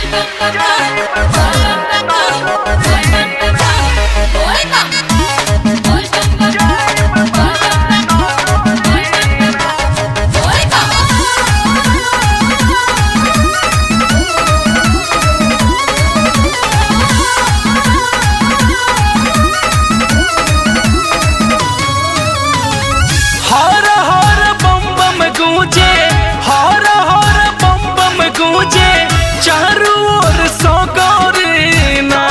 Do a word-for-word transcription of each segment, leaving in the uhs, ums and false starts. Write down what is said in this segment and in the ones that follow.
हर हर बम बम गूंजे, हर हर बम बम गूंजे, चारों ओर सौगौरीना।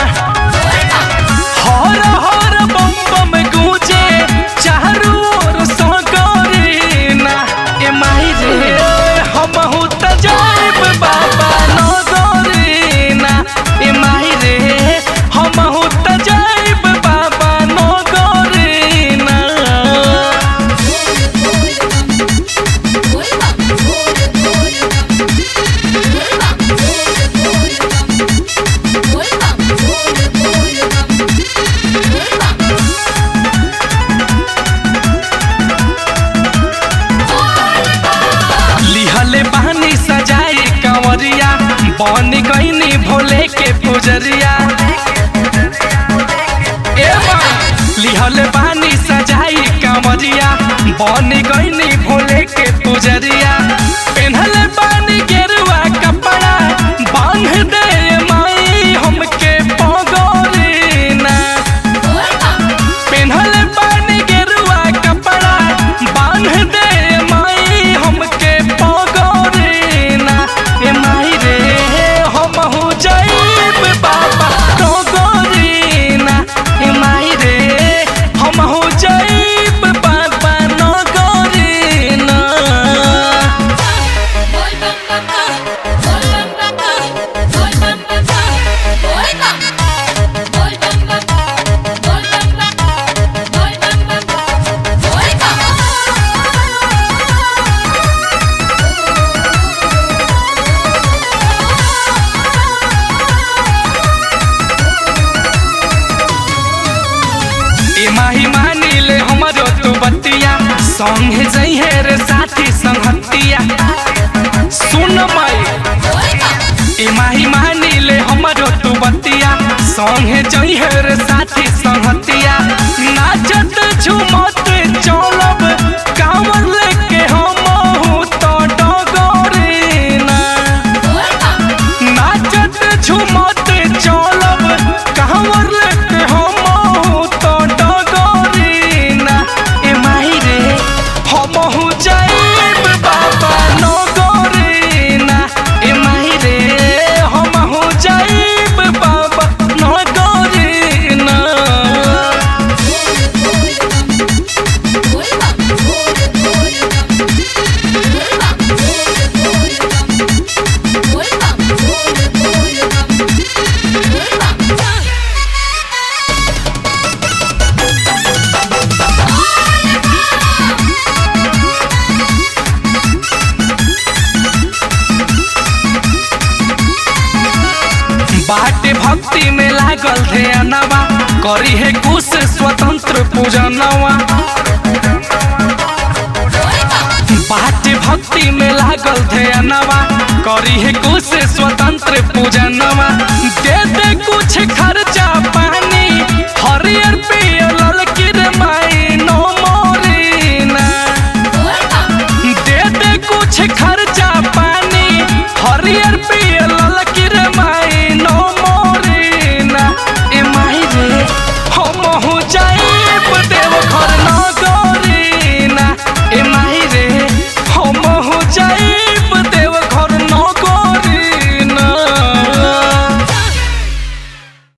हर हर बम बम गूंजे, चारों ओर सौगौरीना। ए माई रे हमहू त जाइब बाबा नगरीना। ए माई रे हमहू त जाइब बाबा नगरीना। लिहले बहनी सजाई कंवरिया, बन गईनी भोले के पुजरिया। ए माँ लिहले बहनी सजाई कंवरिया, बन गईनी भोले के पुजरिया। पेन्हले बानी गेरुआ कपड़ा, बांध दे माई हमके पगोरीना। पेन्हले बानी गेरुआ कपड़ा, बांध दे माई हमके पगोरीना। ए माई रे हमहू जाइब बाबा नगरीना। ए माई रे हमहू जाइब बाबा नगरीना। ए माही मानी ले हमरो तू बतिया, संगे जइहे रे साथी संगतिया। सुन माई ए माही मानी ले हमरो तू बतिया, संगे जइहे रे साथी संगतिया। नाचत झूमत चलब, कांवर लेके हमहू तो डगरीना। नाचत झूमत चलब, कांवर लेके हमहू तो डगरीना। ए माई रे हमहू जाइब बाबा नगरीना। ए माई रे हमहू जाइब बाबा नगरीना। बाटे भक्ति में लागल थे अनवा, करी है कुछ स्वतंत्र पूजनवा। बाटे भक्ति में लागल थे अनवा, करी है कुछ स्वतंत्र पूजनवा। दे दे कुछ खर